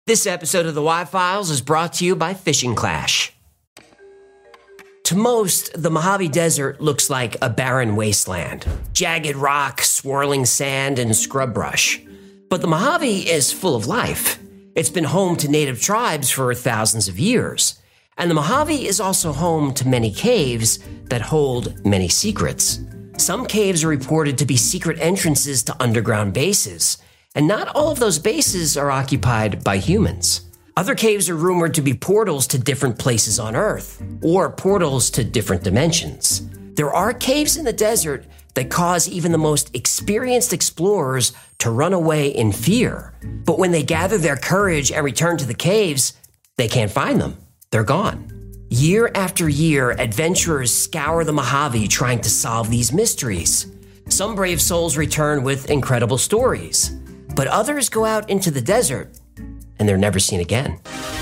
This episode of the Y-Files is brought to you by Fishing Clash. To most, the Mojave Desert looks like a barren wasteland. Jagged rock, swirling sand, and scrub brush. But the Mojave is full of life. It's been home to native tribes for thousands of years. And the Mojave is also home to many caves that hold many secrets. Some caves are reported to be secret entrances to underground bases. And not all of those bases are occupied by humans. Other caves are rumored to be portals to different places on Earth, or portals to different dimensions. There are caves in the desert that cause even the most experienced explorers to run away in fear. But when they gather their courage and return to the caves, they can't find them. They're gone. Year after year, adventurers scour the Mojave trying to solve these mysteries. Some brave souls return with incredible stories. But others go out into the desert, and they're never seen again.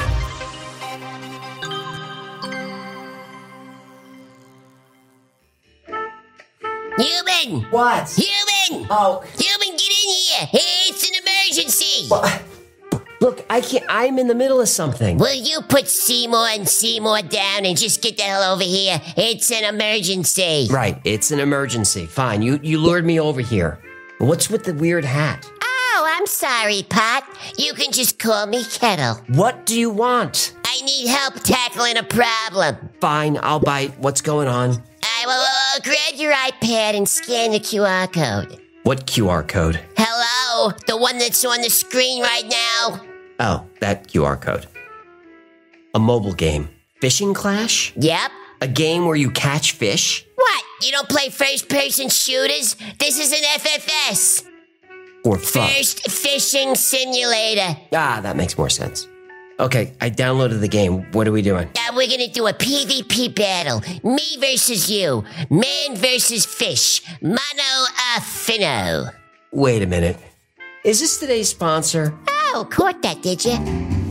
Human! What? Human! Oh. Human, get in here! It's an emergency! Look, I'm in the middle of something. Will you put Seymour and Seymour down and just get the hell over here? It's an emergency. Right, it's an emergency. Fine, you lured me over here. What's with the weird hat? Oh, I'm sorry, Pot. You can just call me Kettle. What do you want? I need help tackling a problem. Fine, I'll bite. What's going on? I will grab your iPad and scan the QR code. What QR code? Hello? The one that's on the screen right now? Oh, that QR code. A mobile game. Fishing Clash? Yep. A game where you catch fish? What? You don't play first-person shooters? This is an FFS. Or fun? First Fishing Simulator. That makes more sense. Okay, I downloaded the game. What are we doing? We're gonna do a PvP battle. Me versus you. Man versus fish. Mano a finno. Wait a minute. Is this today's sponsor? Oh, caught that, did you?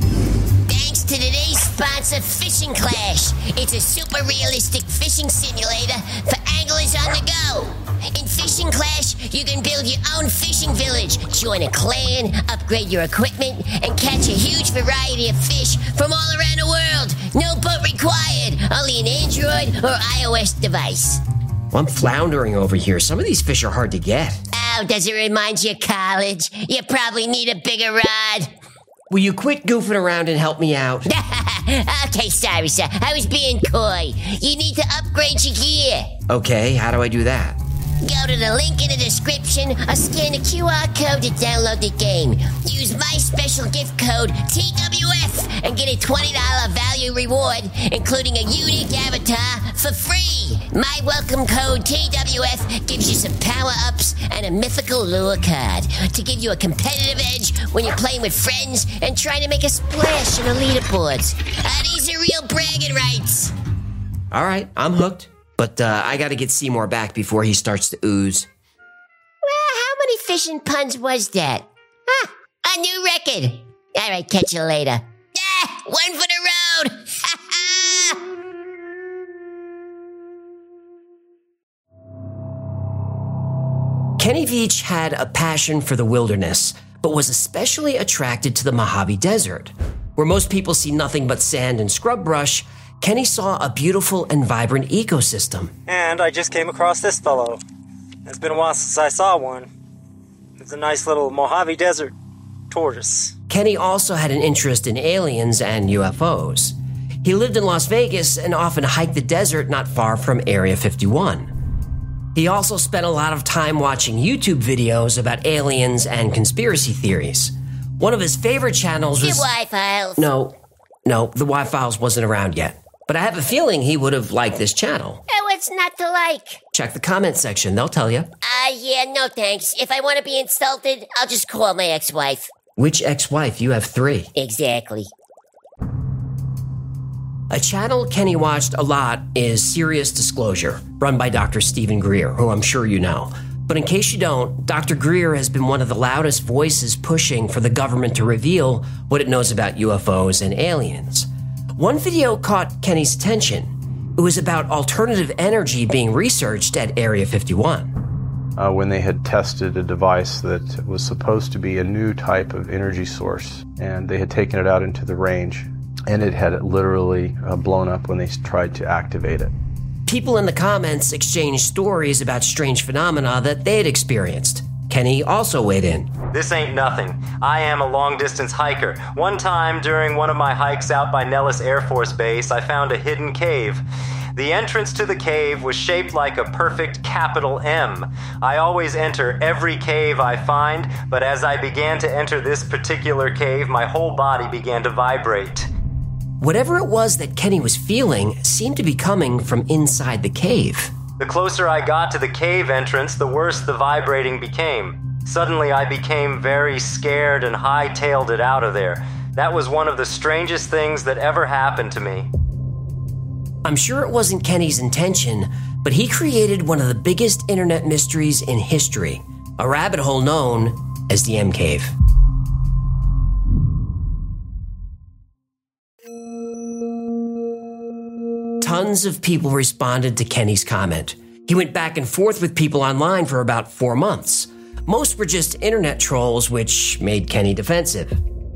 Thanks to today's sponsor, Fishing Clash. It's a super realistic fishing simulator for anglers on the go. In Fishing Clash, you can build your own fishing village, join a clan, upgrade your equipment, and catch a huge variety of fish from all around the world. No boat required, only an Android or iOS device. Well, I'm floundering over here. Some of these fish are hard to get. Oh, does it remind you of college? You probably need a bigger rod. Will you quit goofing around and help me out? Okay, sorry, sir. I was being coy. You need to upgrade your gear. Okay, how do I do that? Go to the link in the description or scan the QR code to download the game. Use my special gift code, TWF, and get a $20 value reward, including a unique avatar, for free. My welcome code, TWF, gives you some power-ups and a mythical lure card to give you a competitive edge when you're playing with friends and trying to make a splash in the leaderboards. These are real bragging rights. All right, I'm hooked. But I gotta get Seymour back before he starts to ooze. Well, how many fishing puns was that? A new record. All right, catch you later. One for the road. Kenny Veach had a passion for the wilderness, but was especially attracted to the Mojave Desert. Where most people see nothing but sand and scrub brush, Kenny saw a beautiful and vibrant ecosystem. And I just came across this fellow. It's been a while since I saw one. It's a nice little Mojave Desert tortoise. Kenny also had an interest in aliens and UFOs. He lived in Las Vegas and often hiked the desert not far from Area 51. He also spent a lot of time watching YouTube videos about aliens and conspiracy theories. One of his favorite channels was... The Y-Files. No, the Y-Files wasn't around yet. But I have a feeling he would have liked this channel. What's not to like? Check the comment section, they'll tell you. Yeah, no thanks. If I want to be insulted, I'll just call my ex-wife. Which ex-wife? You have 3. Exactly. A channel Kenny watched a lot is Serious Disclosure, run by Dr. Stephen Greer, who I'm sure you know. But in case you don't, Dr. Greer has been one of the loudest voices pushing for the government to reveal what it knows about UFOs and aliens. One video caught Kenny's attention. It was about alternative energy being researched at Area 51. when they had tested a device that was supposed to be a new type of energy source, and they had taken it out into the range, and it had literally blown up when they tried to activate it. People in the comments exchanged stories about strange phenomena that they had experienced. Kenny also weighed in. This ain't nothing. I am a long-distance hiker. One time during one of my hikes out by Nellis Air Force Base, I found a hidden cave. The entrance to the cave was shaped like a perfect capital M. I always enter every cave I find, but as I began to enter this particular cave, my whole body began to vibrate. Whatever it was that Kenny was feeling seemed to be coming from inside the cave. The closer I got to the cave entrance, the worse the vibrating became. Suddenly I became very scared and hightailed it out of there. That was one of the strangest things that ever happened to me. I'm sure it wasn't Kenny's intention, but he created one of the biggest internet mysteries in history, a rabbit hole known as the M Cave. Tons of people responded to Kenny's comment. He went back and forth with people online for about 4 months. Most were just internet trolls, which made Kenny defensive.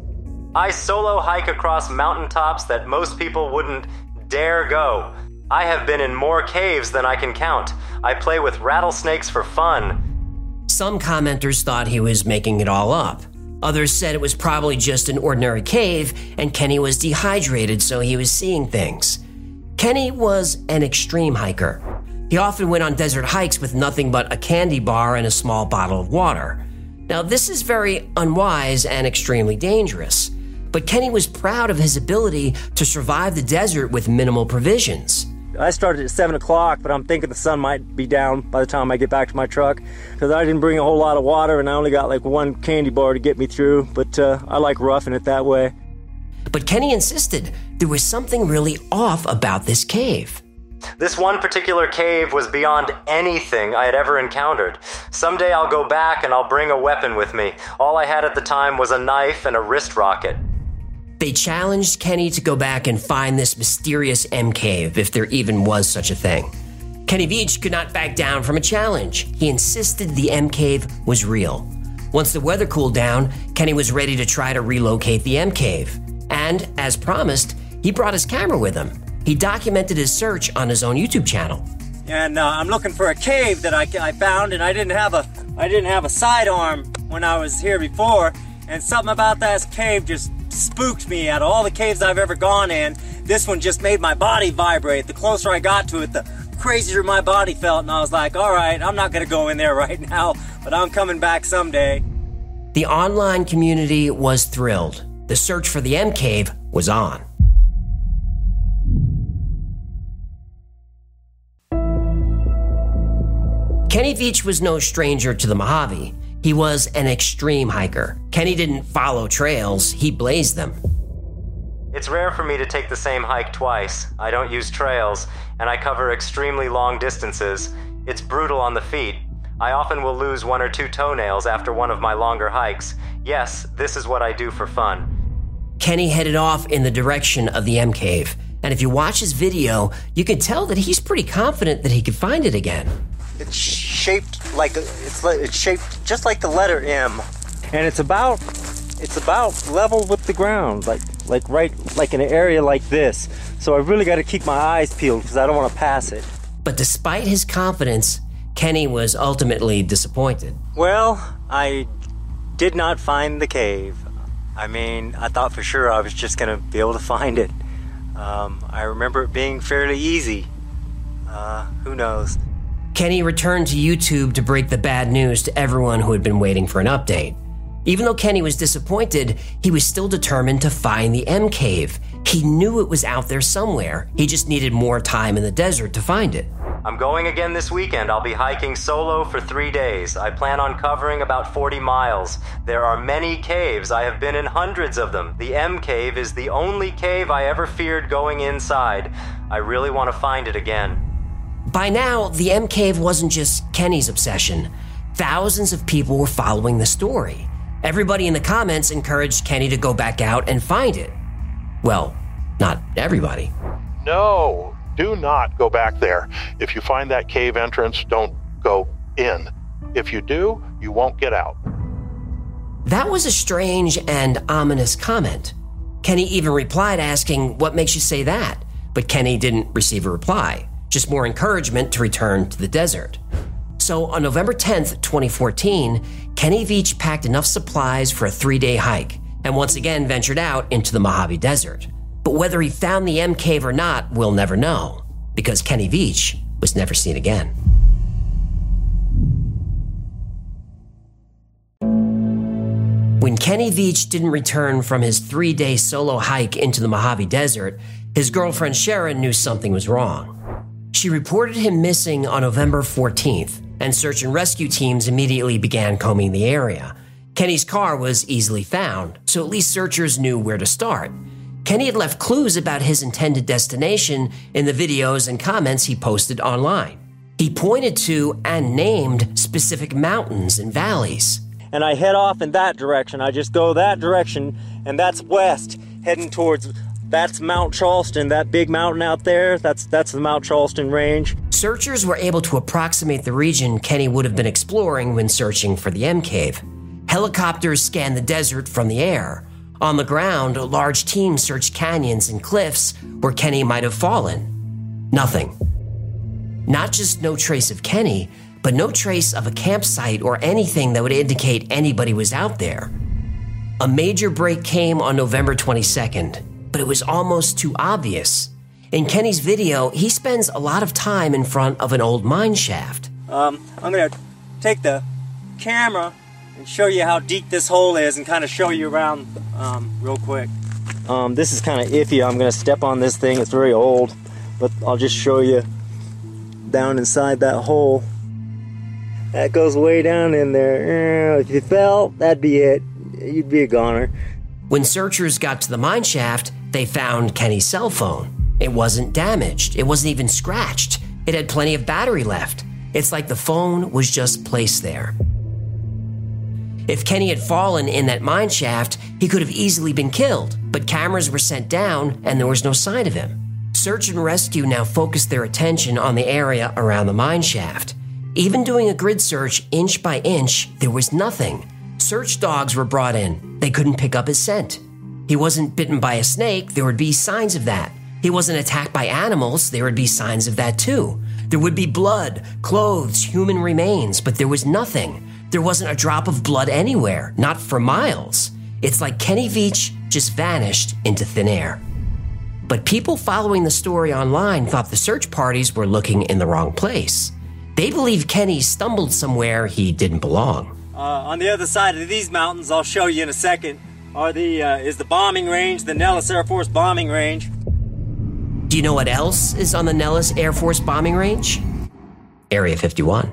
I solo hike across mountaintops that most people wouldn't dare go. I have been in more caves than I can count. I play with rattlesnakes for fun. Some commenters thought he was making it all up. Others said it was probably just an ordinary cave and Kenny was dehydrated, so he was seeing things. Kenny was an extreme hiker. He often went on desert hikes with nothing but a candy bar and a small bottle of water. Now, this is very unwise and extremely dangerous, but Kenny was proud of his ability to survive the desert with minimal provisions. I started at 7 o'clock, but I'm thinking the sun might be down by the time I get back to my truck, because I didn't bring a whole lot of water and I only got like one candy bar to get me through, but I like roughing it that way. But Kenny insisted there was something really off about this cave. This one particular cave was beyond anything I had ever encountered. Someday I'll go back and I'll bring a weapon with me. All I had at the time was a knife and a wrist rocket. They challenged Kenny to go back and find this mysterious M Cave, if there even was such a thing. Kenny Veach could not back down from a challenge. He insisted the M Cave was real. Once the weather cooled down, Kenny was ready to try to relocate the M Cave. And, as promised, he brought his camera with him. He documented his search on his own YouTube channel. And I'm looking for a cave that I found, and I didn't have a sidearm when I was here before. And something about that cave just spooked me. Out of all the caves I've ever gone in, this one just made my body vibrate. The closer I got to it, the crazier my body felt. And I was like, all right, I'm not going to go in there right now, but I'm coming back someday. The online community was thrilled. The search for the M Cave was on. Kenny Veach was no stranger to the Mojave. He was an extreme hiker. Kenny didn't follow trails, he blazed them. It's rare for me to take the same hike twice. I don't use trails, and I cover extremely long distances. It's brutal on the feet. I often will lose 1 or 2 toenails after one of my longer hikes. Yes, this is what I do for fun. Kenny headed off in the direction of the M Cave, and if you watch his video, you can tell that he's pretty confident that he could find it again. It's shaped it's shaped just like the letter M, and it's about level with the ground, like in an area like this. So I really got to keep my eyes peeled because I don't want to pass it. But despite his confidence, Kenny was ultimately disappointed. Well, I did not find the cave. I mean, I thought for sure I was just going to be able to find it. I remember it being fairly easy. Who knows? Kenny returned to YouTube to break the bad news to everyone who had been waiting for an update. Even though Kenny was disappointed, he was still determined to find the M Cave. He knew it was out there somewhere. He just needed more time in the desert to find it. I'm going again this weekend. I'll be hiking solo for 3 days. I plan on covering about 40 miles. There are many caves. I have been in hundreds of them. The M Cave is the only cave I ever feared going inside. I really want to find it again. By now, the M Cave wasn't just Kenny's obsession. Thousands of people were following the story. Everybody in the comments encouraged Kenny to go back out and find it. Well, not everybody. No, do not go back there. If you find that cave entrance, don't go in. If you do, you won't get out. That was a strange and ominous comment. Kenny even replied asking, "What makes you say that?" But Kenny didn't receive a reply, just more encouragement to return to the desert. So on November 10th, 2014, Kenny Veach packed enough supplies for a 3-day hike and once again ventured out into the Mojave Desert. But whether he found the M Cave or not, we'll never know, because Kenny Veach was never seen again. When Kenny Veach didn't return from his 3-day solo hike into the Mojave Desert, his girlfriend Sharon knew something was wrong. She reported him missing on November 14th, and search and rescue teams immediately began combing the area. Kenny's car was easily found, so at least searchers knew where to start. Kenny had left clues about his intended destination in the videos and comments he posted online. He pointed to and named specific mountains and valleys. And I head off in that direction. I just go that direction, and that's west, heading towards, that's Mount Charleston, that big mountain out there. That's the Mount Charleston range. Searchers were able to approximate the region Kenny would have been exploring when searching for the M Cave. Helicopters scanned the desert from the air. On the ground, large teams searched canyons and cliffs where Kenny might have fallen. Nothing. Not just no trace of Kenny, but no trace of a campsite or anything that would indicate anybody was out there. A major break came on November 22nd, but it was almost too obvious. In Kenny's video, he spends a lot of time in front of an old mine shaft. I'm gonna take the camera and show you how deep this hole is and kind of show you around real quick. This is kind of iffy. I'm gonna step on this thing. It's very old, but I'll just show you down inside that hole. That goes way down in there. If you fell, that'd be it. You'd be a goner. When searchers got to the mine shaft, they found Kenny's cell phone. It wasn't damaged. It wasn't even scratched. It had plenty of battery left. It's like the phone was just placed there. If Kenny had fallen in that mine shaft, he could have easily been killed, but cameras were sent down and there was no sign of him. Search and rescue now focused their attention on the area around the mine shaft. Even doing a grid search inch by inch, there was nothing. Search dogs were brought in. They couldn't pick up his scent. He wasn't bitten by a snake. There would be signs of that. He wasn't attacked by animals. There would be signs of that too. There would be blood, clothes, human remains, but there was nothing. There wasn't a drop of blood anywhere, not for miles. It's like Kenny Veach just vanished into thin air. But people following the story online thought the search parties were looking in the wrong place. They believe Kenny stumbled somewhere he didn't belong. On the other side of these mountains, I'll show you in a second, is the bombing range, the Nellis Air Force bombing range. Do you know what else is on the Nellis Air Force bombing range? Area 51.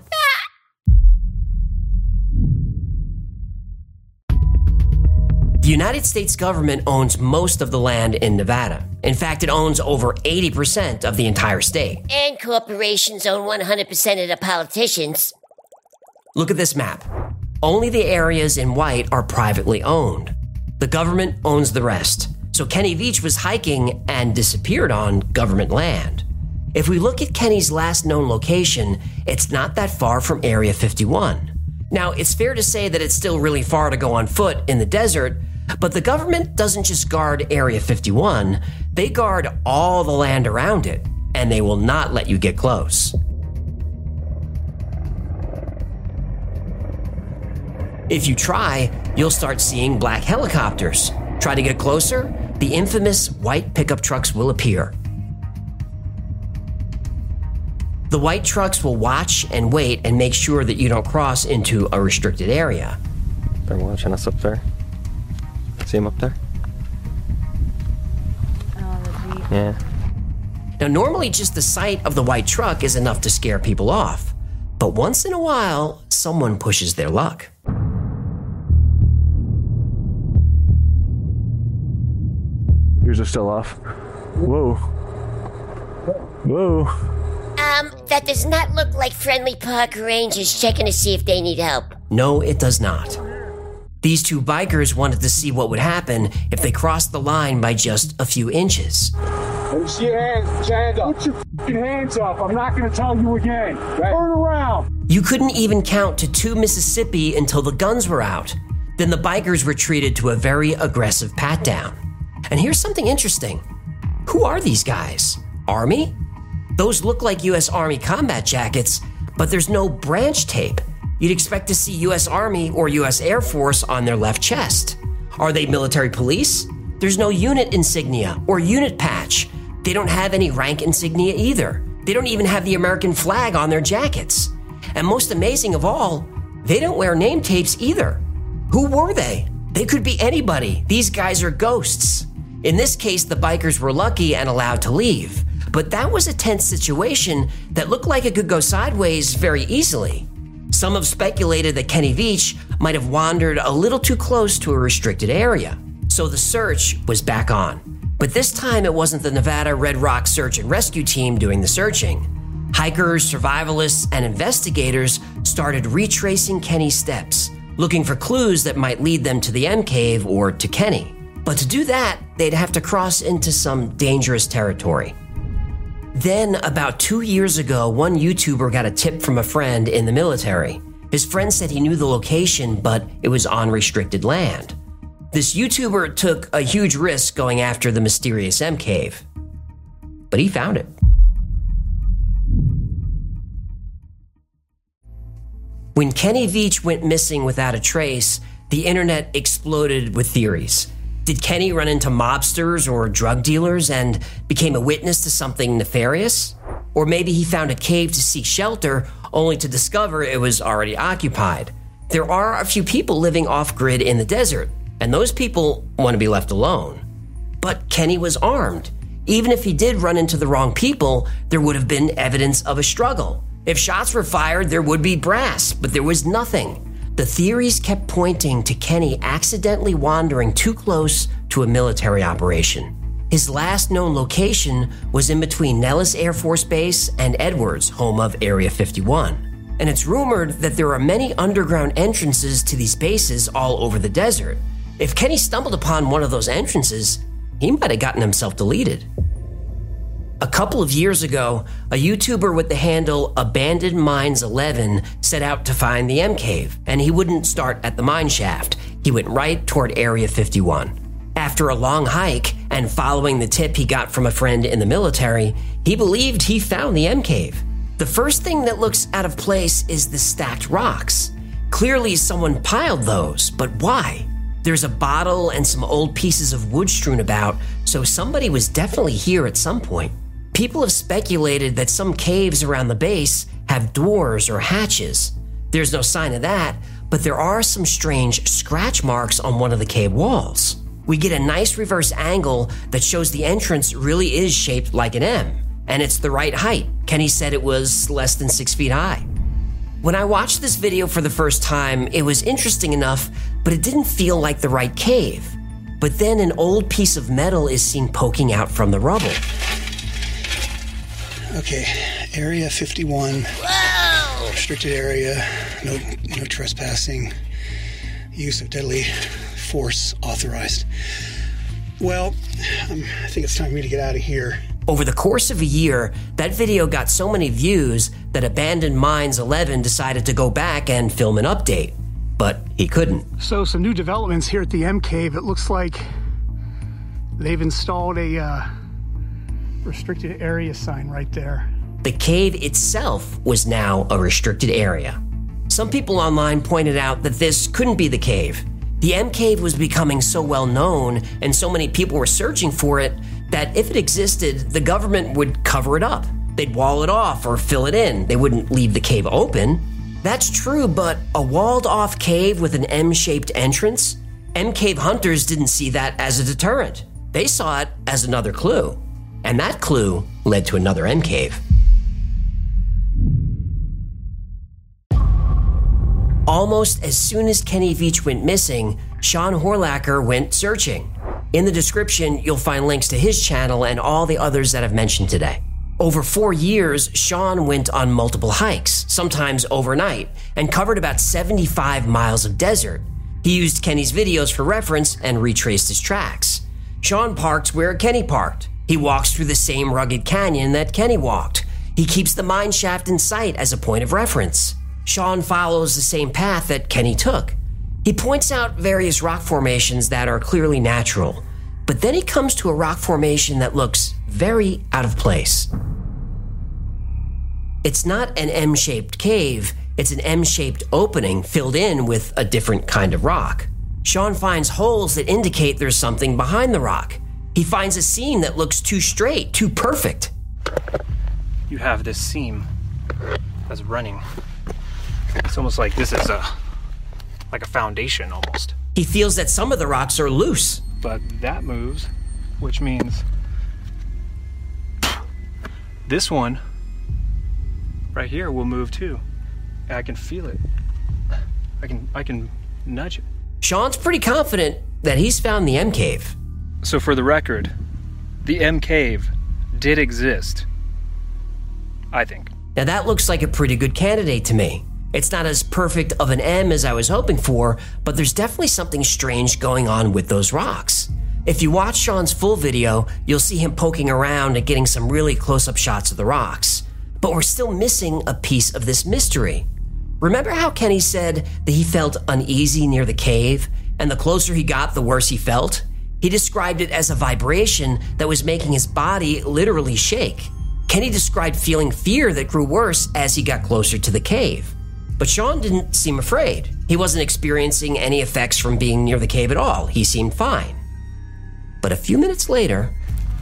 The United States government owns most of the land in Nevada. In fact, it owns over 80% of the entire state. And corporations own 100% of the politicians. Look at this map. Only the areas in white are privately owned. The government owns the rest. So Kenny Veach was hiking and disappeared on government land. If we look at Kenny's last known location, it's not that far from Area 51. Now, it's fair to say that it's still really far to go on foot in the desert, but the government doesn't just guard Area 51, they guard all the land around it, and they will not let you get close. If you try, you'll start seeing black helicopters. Try to get closer, the infamous white pickup trucks will appear. The white trucks will watch and wait and make sure that you don't cross into a restricted area. They're watching us up there. See them up there? Yeah. Now, normally just the sight of the white truck is enough to scare people off. But once in a while, someone pushes their luck. Yours are still off. Whoa. Whoa. That does not look like friendly park rangers checking to see if they need help. No, it does not. These two bikers wanted to see what would happen if they crossed the line by just a few inches. Put your hands up. Put your fucking hands up. I'm not going to tell you again. Turn around. You couldn't even count to 2 Mississippi until the guns were out. Then the bikers were treated to a very aggressive pat-down. And here's something interesting. Who are these guys? Army? Those look like U.S. Army combat jackets, but there's no branch tape. You'd expect to see U.S. Army or U.S. Air Force on their left chest. Are they military police? There's no unit insignia or unit patch. They don't have any rank insignia either. They don't even have the American flag on their jackets. And most amazing of all, they don't wear name tapes either. Who were they? They could be anybody. These guys are ghosts. In this case, the bikers were lucky and allowed to leave. But that was a tense situation that looked like it could go sideways very easily. Some have speculated that Kenny Veach might have wandered a little too close to a restricted area. So the search was back on. But this time it wasn't the Nevada Red Rock Search and Rescue Team doing the searching. Hikers, survivalists, and investigators started retracing Kenny's steps, looking for clues that might lead them to the M Cave or to Kenny. But to do that, they'd have to cross into some dangerous territory. Then, about 2 years ago, one YouTuber got a tip from a friend in the military. His friend said he knew the location, but it was on restricted land. This YouTuber took a huge risk going after the mysterious M Cave. But he found it. When Kenny Veach went missing without a trace, the internet exploded with theories. Did Kenny run into mobsters or drug dealers and became a witness to something nefarious? Or maybe he found a cave to seek shelter only to discover it was already occupied. There are a few people living off-grid in the desert, and those people want to be left alone. But Kenny was armed. Even if he did run into the wrong people, there would have been evidence of a struggle. If shots were fired, there would be brass, but there was nothing. The theories kept pointing to Kenny accidentally wandering too close to a military operation. His last known location was in between Nellis Air Force Base and Edwards, home of Area 51. And it's rumored that there are many underground entrances to these bases all over the desert. If Kenny stumbled upon one of those entrances, he might have gotten himself deleted. A couple of years ago, a YouTuber with the handle Abandoned Mines 11 set out to find the M Cave, and he wouldn't start at the mine shaft. He went right toward Area 51. After a long hike and following the tip he got from a friend in the military, he believed he found the M Cave. The first thing that looks out of place is the stacked rocks. Clearly someone piled those, but why? There's a bottle and some old pieces of wood strewn about, so somebody was definitely here at some point. People have speculated that some caves around the base have doors or hatches. There's no sign of that, but there are some strange scratch marks on one of the cave walls. We get a nice reverse angle that shows the entrance really is shaped like an M, and it's the right height. Kenny said it was less than 6 feet high. When I watched this video for the first time, it was interesting enough, but it didn't feel like the right cave. But then an old piece of metal is seen poking out from the rubble. Okay, Area 51. Whoa! Restricted area, no trespassing, use of deadly force authorized. Well, I think it's time for me to get out of here. Over the course of a year, that video got so many views that Abandoned Mines 11 decided to go back and film an update. But he couldn't. So some new developments here at the M Cave. It looks like they've installed a restricted area sign right there. The cave itself was now a restricted area. Some people online pointed out that this couldn't be the cave. The M Cave was becoming so well known and so many people were searching for it that if it existed, the government would cover it up. They'd wall it off or fill it in. They wouldn't leave the cave open. That's true, but a walled-off cave with an M-shaped entrance? M Cave hunters didn't see that as a deterrent. They saw it as another clue. And that clue led to another M Cave. Almost as soon as Kenny Veach went missing, Sean Horlacher went searching. In the description, you'll find links to his channel and all the others that I've mentioned today. Over 4 years, Sean went on multiple hikes, sometimes overnight, and covered about 75 miles of desert. He used Kenny's videos for reference and retraced his tracks. Sean parked where Kenny parked. He walks through the same rugged canyon that Kenny walked. He keeps the mine shaft in sight as a point of reference. Sean follows the same path that Kenny took. He points out various rock formations that are clearly natural, but then he comes to a rock formation that looks very out of place. It's not an M-shaped cave, it's an M-shaped opening filled in with a different kind of rock. Sean finds holes that indicate there's something behind the rock. He finds a seam that looks too straight, too perfect. You have this seam that's running. It's almost like this is like a foundation almost. He feels that some of the rocks are loose. But that moves, which means this one right here will move too. And I can feel it. I can nudge it. Sean's pretty confident that he's found the M cave. So for the record, the M cave did exist, I think. Now that looks like a pretty good candidate to me. It's not as perfect of an M as I was hoping for, but there's definitely something strange going on with those rocks. If you watch Sean's full video, you'll see him poking around and getting some really close-up shots of the rocks. But we're still missing a piece of this mystery. Remember how Kenny said that he felt uneasy near the cave, and the closer he got, the worse he felt? He described it as a vibration that was making his body literally shake. Kenny described feeling fear that grew worse as he got closer to the cave. But Sean didn't seem afraid. He wasn't experiencing any effects from being near the cave at all. He seemed fine. But a few minutes later,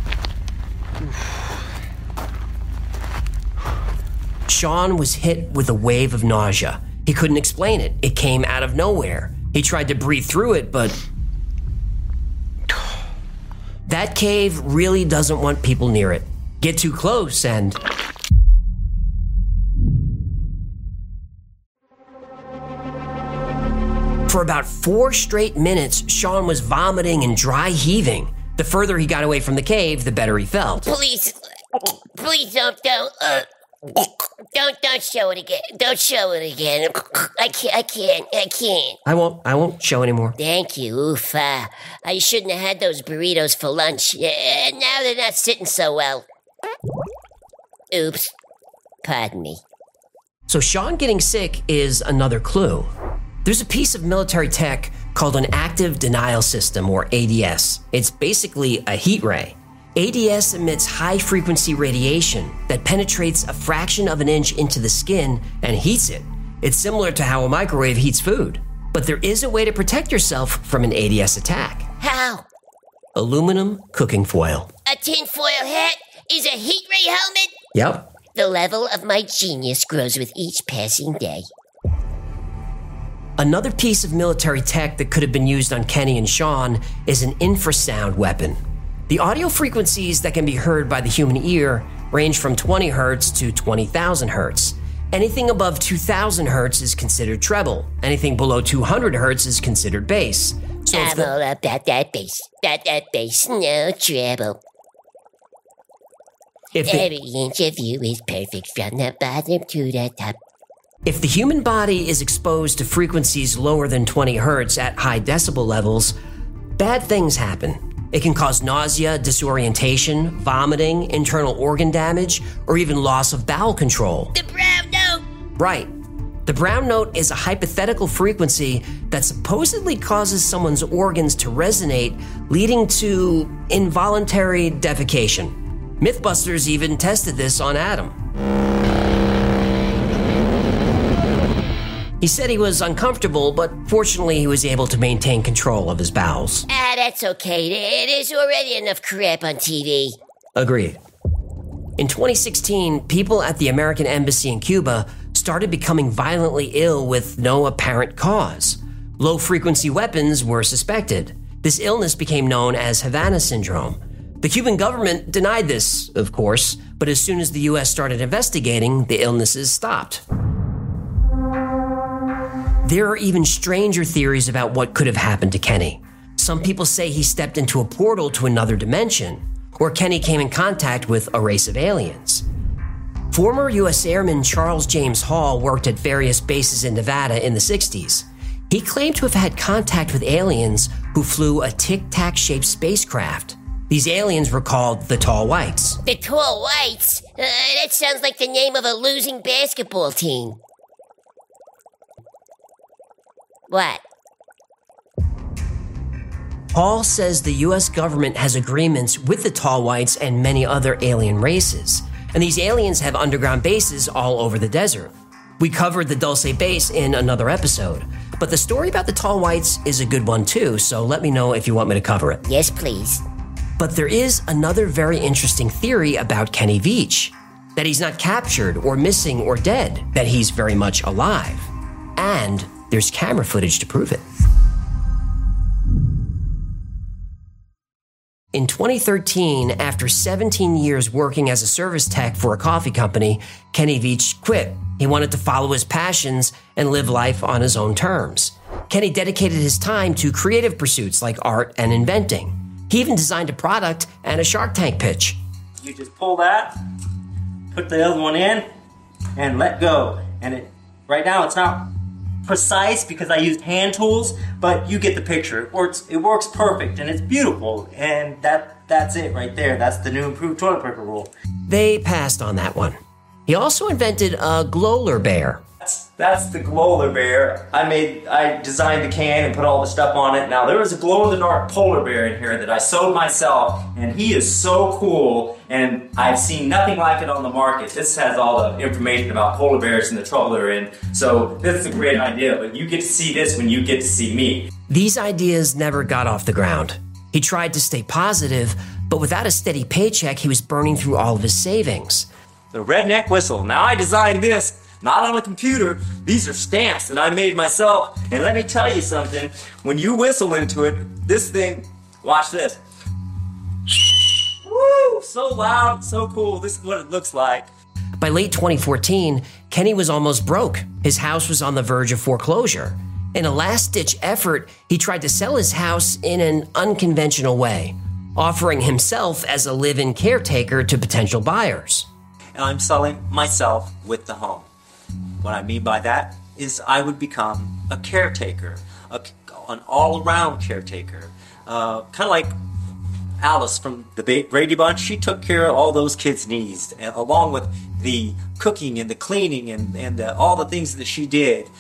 Sean was hit with a wave of nausea. He couldn't explain it. It came out of nowhere. He tried to breathe through it, but that cave really doesn't want people near it. Get too close and for about 4 straight minutes, Sean was vomiting and dry heaving. The further he got away from the cave, the better he felt. Please don't show it again. Don't show it again. I can't. I won't show anymore. Thank you. Oof. I shouldn't have had those burritos for lunch. Now they're not sitting so well. Oops. Pardon me. So Sean getting sick is another clue. There's a piece of military tech called an active denial system, or ADS. It's basically a heat ray. ADS emits high-frequency radiation that penetrates a fraction of an inch into the skin and heats it. It's similar to how a microwave heats food. But there is a way to protect yourself from an ADS attack. How? Aluminum cooking foil. A tinfoil hat is a heat ray helmet? Yep. The level of my genius grows with each passing day. Another piece of military tech that could have been used on Kenny and Sean is an infrasound weapon. The audio frequencies that can be heard by the human ear range from 20 hertz to 20,000 hertz. Anything above 2,000 hertz is considered treble. Anything below 200 hertz is considered bass. So I'm all about that bass. That bass, no treble. Every inch of you is perfect from the bottom to the top. If the human body is exposed to frequencies lower than 20 hertz at high decibel levels, bad things happen. It can cause nausea, disorientation, vomiting, internal organ damage, or even loss of bowel control. The brown note! Right. The brown note is a hypothetical frequency that supposedly causes someone's organs to resonate, leading to involuntary defecation. Mythbusters even tested this on Adam. He said he was uncomfortable, but fortunately he was able to maintain control of his bowels. That's okay. There's already enough crap on TV. Agreed. In 2016, people at the American Embassy in Cuba started becoming violently ill with no apparent cause. Low-frequency weapons were suspected. This illness became known as Havana syndrome. The Cuban government denied this, of course, but as soon as the U.S. started investigating, the illnesses stopped. There are even stranger theories about what could have happened to Kenny. Some people say he stepped into a portal to another dimension, or Kenny came in contact with a race of aliens. Former U.S. Airman Charles James Hall worked at various bases in Nevada in the 60s. He claimed to have had contact with aliens who flew a tic-tac-shaped spacecraft. These aliens were called the Tall Whites. The Tall Whites? That sounds like the name of a losing basketball team. What? Paul says the U.S. government has agreements with the Tall Whites and many other alien races, and these aliens have underground bases all over the desert. We covered the Dulce base in another episode, but the story about the Tall Whites is a good one too, so let me know if you want me to cover it. Yes, please. But there is another very interesting theory about Kenny Veach, that he's not captured or missing or dead, that he's very much alive. And there's camera footage to prove it. In 2013, after 17 years working as a service tech for a coffee company, Kenny Veach quit. He wanted to follow his passions and live life on his own terms. Kenny dedicated his time to creative pursuits like art and inventing. He even designed a product and a Shark Tank pitch. You just pull that, put the other one in, and let go. And right now it's not precise because I used hand tools, but you get the picture. It works perfect and it's beautiful, and that's it right there. That's the new improved toilet paper roll. They passed on that one. He also invented a Glowler bear. That's the Glowler bear. I designed the can and put all the stuff on it. Now there was a glow-in-the-dark polar bear in here that I sewed myself, and he is so cool, and I've seen nothing like it on the market. This has all the information about polar bears and the trouble they're in, so this is a great idea, but you get to see this when you get to see me. These ideas never got off the ground. He tried to stay positive, but without a steady paycheck, he was burning through all of his savings. The redneck whistle. Now I designed this. Not on a computer. These are stamps that I made myself. And let me tell you something. When you whistle into it, this thing, watch this. Woo! So loud, so cool. This is what it looks like. By late 2014, Kenny was almost broke. His house was on the verge of foreclosure. In a last-ditch effort, he tried to sell his house in an unconventional way, offering himself as a live-in caretaker to potential buyers. And I'm selling myself with the home. What I mean by that is I would become a caretaker, an all-around caretaker. Kind of like Alice from the Brady Bunch. She took care of all those kids' needs, along with the cooking and the cleaning and all the things that she did.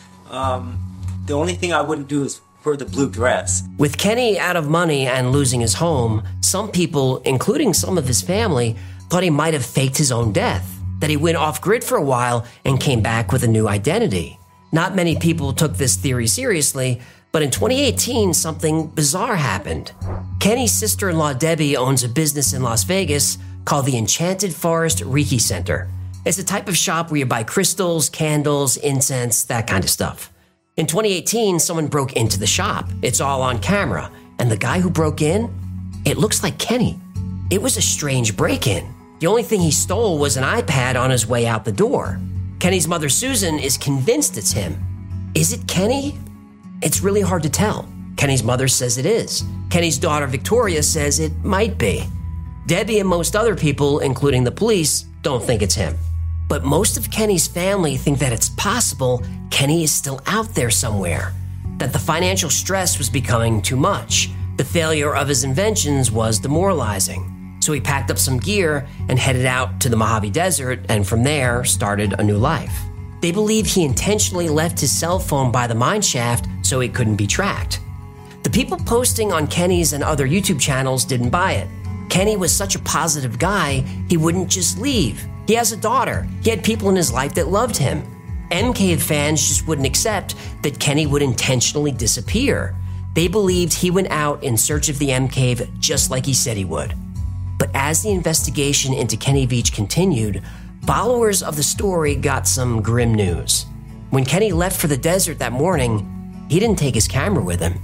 The only thing I wouldn't do is wear the blue dress. With Kenny out of money and losing his home, some people, including some of his family, thought he might have faked his own death, that he went off-grid for a while and came back with a new identity. Not many people took this theory seriously, but in 2018, something bizarre happened. Kenny's sister-in-law Debbie owns a business in Las Vegas called the Enchanted Forest Reiki Center. It's a type of shop where you buy crystals, candles, incense, that kind of stuff. In 2018, someone broke into the shop. It's all on camera, and the guy who broke in, it looks like Kenny. It was a strange break-in. The only thing he stole was an iPad on his way out the door. Kenny's mother, Susan, is convinced it's him. Is it Kenny? It's really hard to tell. Kenny's mother says it is. Kenny's daughter, Victoria, says it might be. Debbie and most other people, including the police, don't think it's him. But most of Kenny's family think that it's possible Kenny is still out there somewhere, that the financial stress was becoming too much. The failure of his inventions was demoralizing. So he packed up some gear and headed out to the Mojave Desert, and from there started a new life. They believe he intentionally left his cell phone by the mine shaft so he couldn't be tracked. The people posting on Kenny's and other YouTube channels didn't buy it. Kenny was such a positive guy, he wouldn't just leave. He has a daughter. He had people in his life that loved him. M-Cave fans just wouldn't accept that Kenny would intentionally disappear. They believed he went out in search of the M-Cave just like he said he would. But as the investigation into Kenny Veach continued, followers of the story got some grim news. When Kenny left for the desert that morning, he didn't take his camera with him,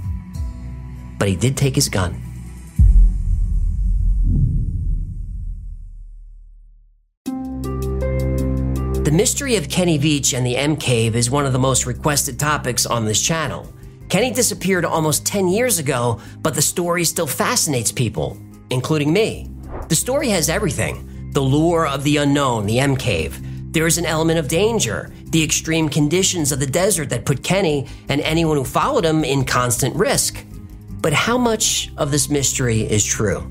but he did take his gun. The mystery of Kenny Veach and the M-Cave is one of the most requested topics on this channel. Kenny disappeared almost 10 years ago, but the story still fascinates people, including me. The story has everything: the lure of the unknown, the M-Cave. There is an element of danger, the extreme conditions of the desert that put Kenny and anyone who followed him in constant risk. But how much of this mystery is true?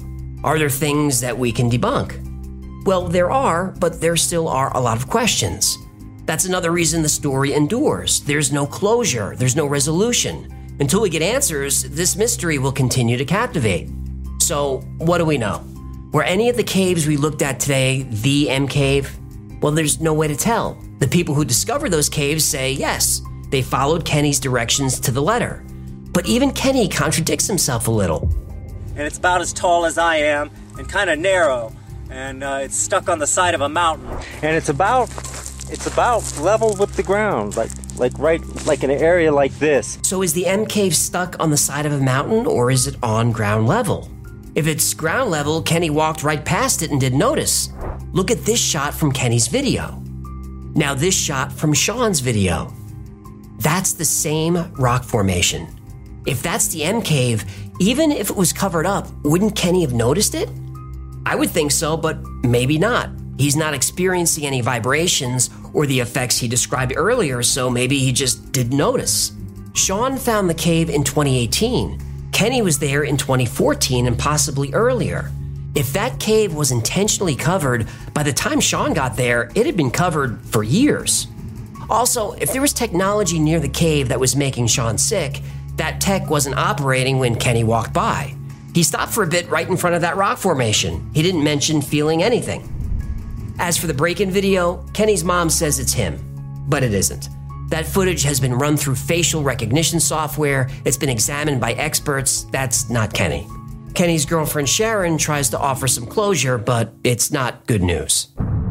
Are there things that we can debunk? Well, there are, but there still are a lot of questions. That's another reason the story endures. There's no closure, there's no resolution. Until we get answers, this mystery will continue to captivate. So, what do we know? Were any of the caves we looked at today the M Cave? Well, there's no way to tell. The people who discovered those caves say yes, they followed Kenny's directions to the letter. But even Kenny contradicts himself a little. And it's about as tall as I am and kind of narrow. And it's stuck on the side of a mountain. And it's about level with the ground, like in an area like this. So is the M Cave stuck on the side of a mountain, or is it on ground level? If it's ground level, Kenny walked right past it and didn't notice. Look at this shot from Kenny's video. Now this shot from Sean's video. That's the same rock formation. If that's the M Cave, even if it was covered up, wouldn't Kenny have noticed it? I would think so, but maybe not. He's not experiencing any vibrations or the effects he described earlier, so maybe he just didn't notice. Sean found the cave in 2018. Kenny was there in 2014 and possibly earlier. If that cave was intentionally covered, by the time Sean got there, it had been covered for years. Also, if there was technology near the cave that was making Sean sick, that tech wasn't operating when Kenny walked by. He stopped for a bit right in front of that rock formation. He didn't mention feeling anything. As for the break-in video, Kenny's mom says it's him, but it isn't. That footage has been run through facial recognition software. It's been examined by experts. That's not Kenny. Kenny's girlfriend Sharon tries to offer some closure, but it's not good news.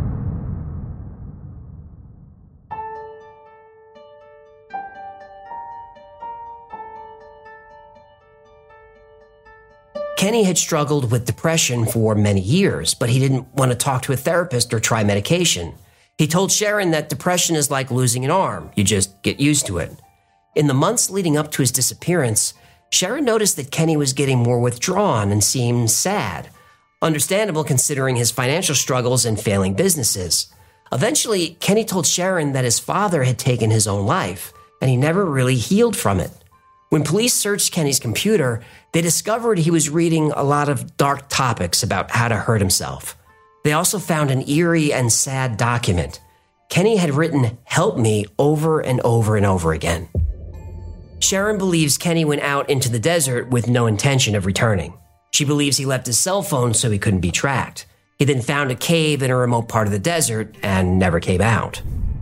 Kenny had struggled with depression for many years, but he didn't want to talk to a therapist or try medication. He told Sharon that depression is like losing an arm. You just get used to it. In the months leading up to his disappearance, Sharon noticed that Kenny was getting more withdrawn and seemed sad. Understandable considering his financial struggles and failing businesses. Eventually, Kenny told Sharon that his father had taken his own life, and he never really healed from it. When police searched Kenny's computer, they discovered he was reading a lot of dark topics about how to hurt himself. They also found an eerie and sad document. Kenny had written, "Help me," over and over and over again. Sharon believes Kenny went out into the desert with no intention of returning. She believes he left his cell phone so he couldn't be tracked. He then found a cave in a remote part of the desert and never came out.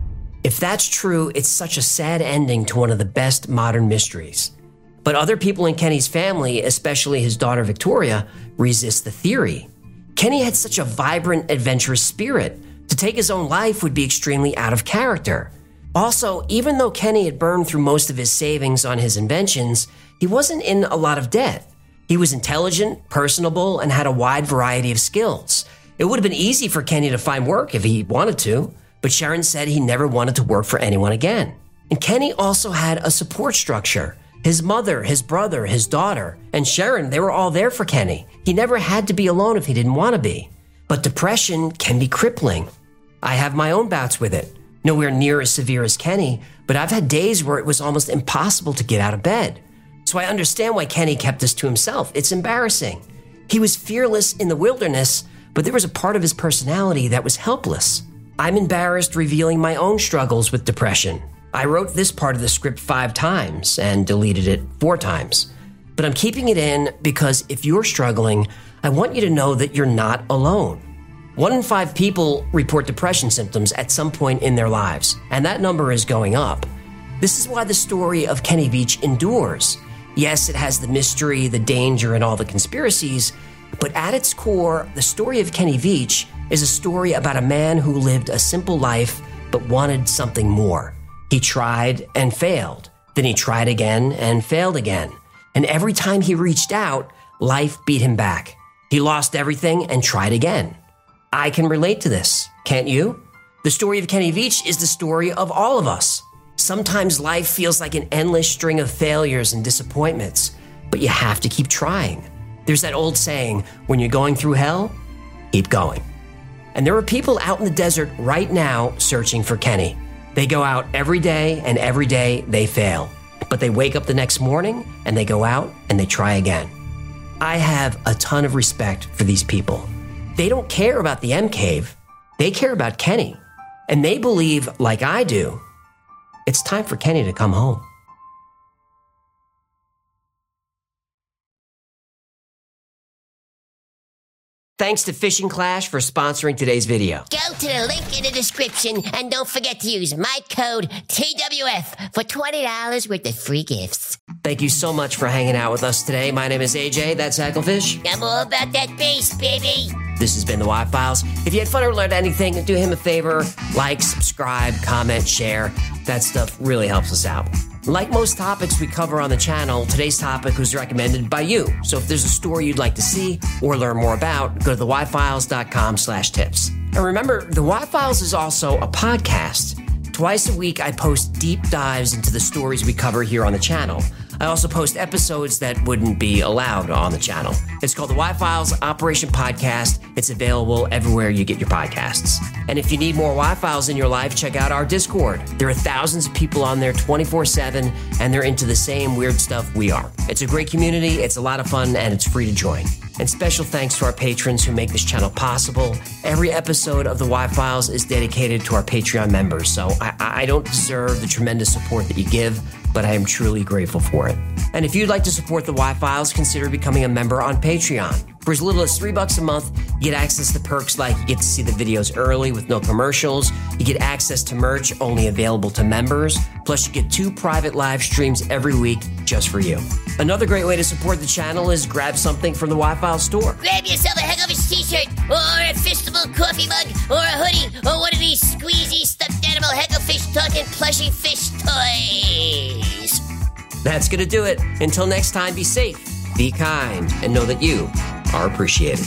If that's true, it's such a sad ending to one of the best modern mysteries. But other people in Kenny's family, especially his daughter Victoria, resist the theory. Kenny had such a vibrant, adventurous spirit. To take his own life would be extremely out of character. Also, even though Kenny had burned through most of his savings on his inventions, he wasn't in a lot of debt. He was intelligent, personable, and had a wide variety of skills. It would have been easy for Kenny to find work if he wanted to, but Sharon said he never wanted to work for anyone again. And Kenny also had a support structure. His mother, his brother, his daughter, and Sharon, they were all there for Kenny. He never had to be alone if he didn't want to be. But depression can be crippling. I have my own bouts with it. Nowhere near as severe as Kenny, but I've had days where it was almost impossible to get out of bed. So I understand why Kenny kept this to himself. It's embarrassing. He was fearless in the wilderness, but there was a part of his personality that was helpless. I'm embarrassed revealing my own struggles with depression. I wrote this part of the script 5 times and deleted it 4 times. But I'm keeping it in because if you're struggling, I want you to know that you're not alone. 1 in 5 people report depression symptoms at some point in their lives, and that number is going up. This is why the story of Kenny Veach endures. Yes, it has the mystery, the danger, and all the conspiracies, but at its core, the story of Kenny Veach is a story about a man who lived a simple life but wanted something more. He tried and failed. Then he tried again and failed again. And every time he reached out, life beat him back. He lost everything and tried again. I can relate to this, can't you? The story of Kenny Veach is the story of all of us. Sometimes life feels like an endless string of failures and disappointments, but you have to keep trying. There's that old saying, when you're going through hell, keep going. And there are people out in the desert right now searching for Kenny. They go out every day, and every day they fail. But they wake up the next morning, and they go out, and they try again. I have a ton of respect for these people. They don't care about the M Cave. They care about Kenny. And they believe, like I do, it's time for Kenny to come home. Thanks to Fishing Clash for sponsoring today's video. Go to the link in the description and don't forget to use my code TWF for $20 worth of free gifts. Thank you so much for hanging out with us today. My name is AJ, that's Hacklefish. I'm all about that bass, baby. This has been the Y-Files. If you had fun or learned anything, do him a favor. Like, subscribe, comment, share. That stuff really helps us out. Like most topics we cover on the channel, today's topic was recommended by you. So if there's a story you'd like to see or learn more about, go to theyfiles.com/tips. And remember, the Y-Files is also a podcast. Twice a week, I post deep dives into the stories we cover here on the channel. I also post episodes that wouldn't be allowed on the channel. It's called the Y-Files Operation Podcast. It's available everywhere you get your podcasts. And if you need more Y-Files in your life, check out our Discord. There are thousands of people on there 24/7, and they're into the same weird stuff we are. It's a great community, it's a lot of fun, and it's free to join. And special thanks to our patrons who make this channel possible. Every episode of the Y-Files is dedicated to our Patreon members, so I don't deserve the tremendous support that you give, but I am truly grateful for it. And if you'd like to support the Y-Files, consider becoming a member on Patreon. For as little as $3 a month, you get access to perks like you get to see the videos early with no commercials, you get access to merch only available to members, plus you get 2 private live streams every week just for you. Another great way to support the channel is grab something from the Y-Files store. Grab yourself a Hacklefish t-shirt, or a Fistable coffee mug, or a hoodie, or one of these squeezy stuffed animal Hacklefish talking plushy fish toys. That's gonna do it. Until next time, be safe, be kind, and know that you are appreciated.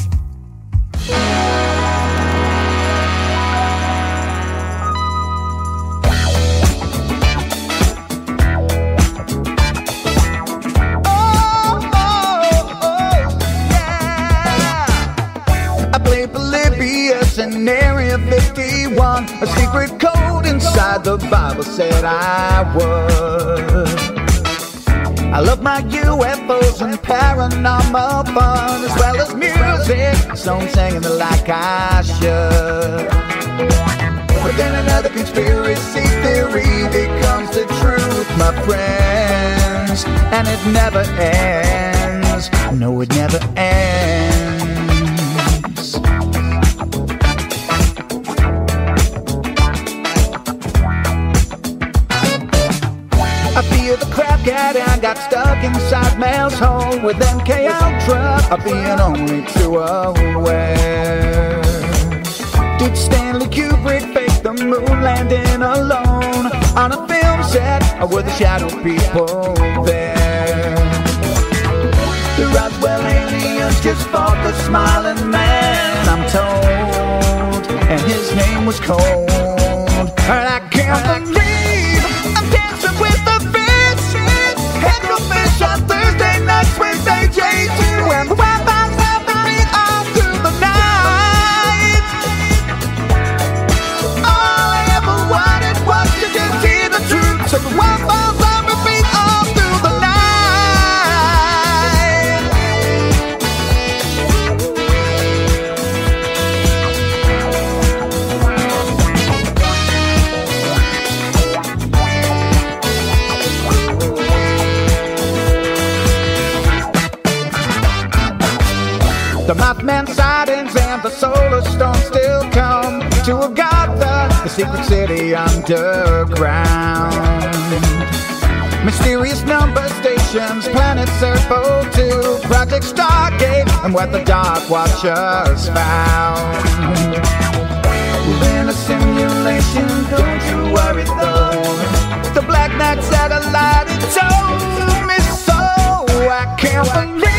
I played Polybius in Area 51. A secret code inside the Bible said I would. I love my UFOs and paranormal fun, as well as music, so I'm singing it like I should. But then another conspiracy theory becomes the truth, my friends, and it never ends. No, it never ends. I fear the crap cat and got stuck inside Mel's hole with MK Ultra of being only too aware. Did Stanley Kubrick fake the moon landing alone on a film set, or were the shadow people there? The Roswell aliens just fought the smiling man, I'm told, and his name was Cold. And I can't believe I'm dancing with the fish. Hacklefish on Thursday nights with AJ2, and the Wi-Fi's helping me all through the night. All I ever wanted was to just hear the truth, so the Wi-Fi's helping me all through the night. The Mothman sightings and the solar storm still come to Agartha, the secret city underground. Mysterious number stations, planet Serpo 2, Project Stargate, and what the Dark Watchers found. We're in a simulation, don't you worry though. The Black Knight satellite, it told me so. I can't believe